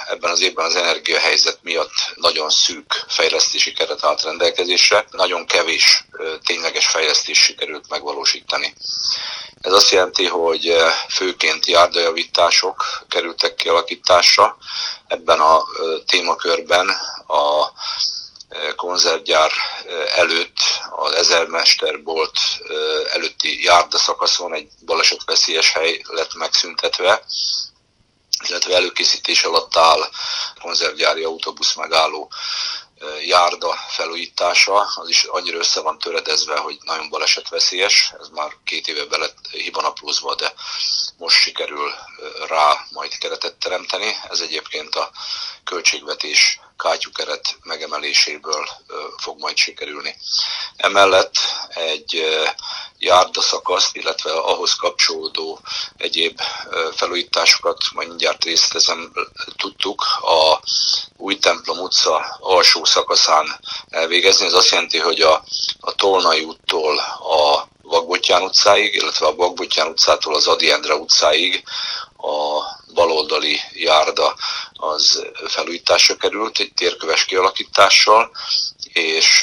ebben az évben az energiahelyzet miatt nagyon szűk fejlesztési keret állt rendelkezésre, nagyon kevés tényleges fejlesztést sikerült megvalósítani. Ez azt jelenti, hogy főként járdajavítások kerültek kialakításra. Ebben a témakörben a konzervgyár előtt, az Ezermesterbolt előtti járdaszakaszon egy balesetveszélyes hely lett megszüntetve, illetve előkészítés alatt áll konzervgyári autóbusz megálló járda felújítása, az is annyira össze van töredezve, hogy nagyon balesetveszélyes, ez már 2 éve be lett hibanaplózva, de most sikerül rá majd keretet teremteni. Ez egyébként a költségvetés kátyukeret megemeléséből fog majd sikerülni. Emellett egy járdaszakaszt, illetve ahhoz kapcsolódó egyéb felújításokat majd mindjárt részletezem tudtuk a Újtemplom utca alsó szakaszán elvégezni. Ez azt jelenti, hogy a Tolnai úttól a Vakbottyán utcáig, illetve a Vakbottyán utcától az Ady Endre utcáig a baloldali járda az felújításra került egy térköves kialakítással, és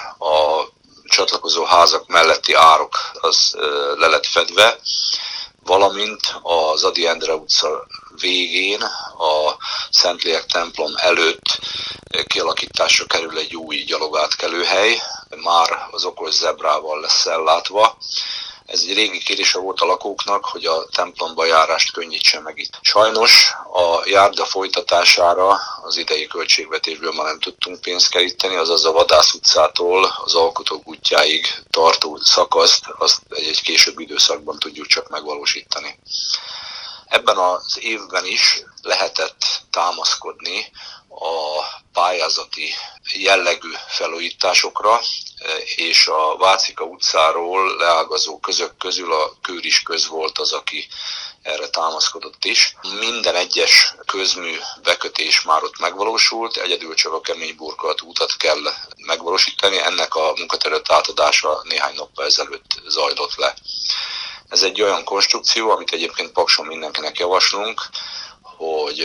a csatlakozó házak melletti árok az le lett fedve, valamint az Ady Endre utca végén a Szentlélek templom előtt kialakításra kerül egy új gyalogátkelőhely, már az okos zebrával lesz ellátva. Ez egy régi kérése volt a lakóknak, hogy a templomba járást könnyítse meg itt. Sajnos a járda folytatására az idei költségvetésből már nem tudtunk pénzt keríteni, azaz a Vadász utcától az Alkotók útjáig tartó szakaszt azt egy későbbi időszakban tudjuk csak megvalósítani. Ebben az évben is lehetett támaszkodni a pályázati jellegű felújításokra, és a Vácika utcáról leágazó közök közül a Kőris köz volt az, aki erre támaszkodott is. Minden egyes közmű bekötés már ott megvalósult, egyedül csak a kemény burkolat útat kell megvalósítani, ennek a munkaterület átadása néhány nappal ezelőtt zajlott le. Ez egy olyan konstrukció, amit egyébként Pakson mindenkinek javaslunk, hogy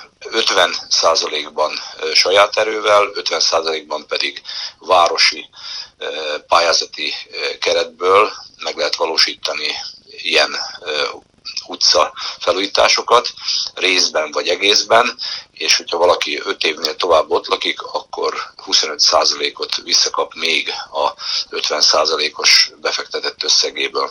50%-ban saját erővel, 50%-ban pedig városi pályázati keretből meg lehet valósítani ilyen utca felújításosokat, részben vagy egészben, és hogyha valaki 5 évnél tovább ott lakik, akkor 25%-ot visszakap még a 50%-os befektetett összegéből.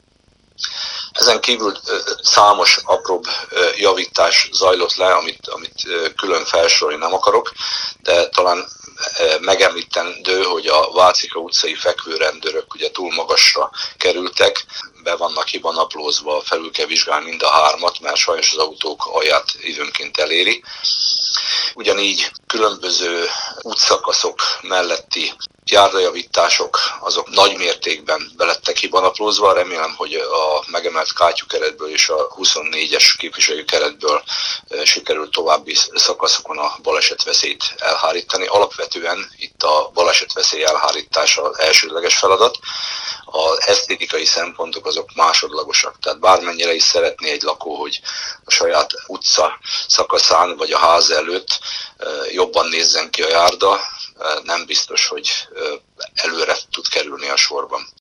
Ezen kívül számos apróbb javítás zajlott le, amit külön felsorolni nem akarok, de talán megemlítendő, hogy a Vácika utcai fekvőrendőrök ugye túl magasra kerültek, be vannak hibanaplózva, felül kell vizsgálni mind a 3-at, mert sajnos az autók alját időnként eléri. Ugyanígy különböző útszakaszok melletti járdajavítások azok nagy mértékben belettek hibanaplózva. Remélem, hogy a megemelt kátyukeretből és a 24-es képviselői keretből sikerült további szakaszokon a balesetveszélyt elhárítani. Alapvetően itt a balesetveszély elhárítása az elsődleges feladat. Az esztétikai szempontok azok másodlagosak. Tehát bármennyire is szeretné egy lakó, hogy a saját utca szakaszán vagy a ház előtt jobban nézzen ki a járda, nem biztos, hogy előre tud kerülni a sorban.